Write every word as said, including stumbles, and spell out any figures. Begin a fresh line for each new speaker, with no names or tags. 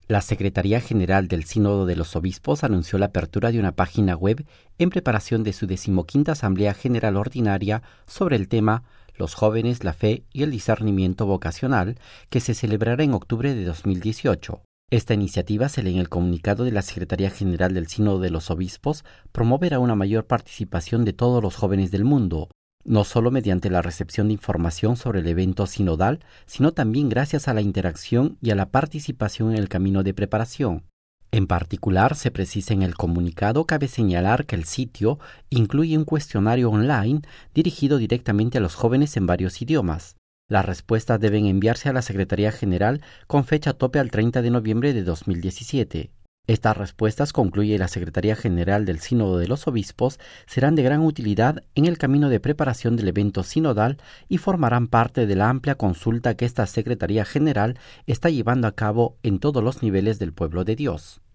La Secretaría General del Sínodo de los Obispos anunció la apertura de una página web en preparación de su decimoquinta Asamblea General Ordinaria sobre el tema Los jóvenes, la fe y el discernimiento vocacional, que se celebrará en octubre de dos mil dieciocho. Esta iniciativa, se lee en el comunicado de la Secretaría General del Sínodo de los Obispos, promoverá una mayor participación de todos los jóvenes del mundo, no solo mediante la recepción de información sobre el evento sinodal, sino también gracias a la interacción y a la participación en el camino de preparación. En particular, se precisa en el comunicado, cabe señalar que el sitio incluye un cuestionario online dirigido directamente a los jóvenes en varios idiomas. Las respuestas deben enviarse a la Secretaría General con fecha tope al treinta de noviembre de dos mil diecisiete. Estas respuestas, concluye la Secretaría General del Sínodo de los Obispos, serán de gran utilidad en el camino de preparación del evento sinodal y formarán parte de la amplia consulta que esta Secretaría General está llevando a cabo en todos los niveles del pueblo de Dios.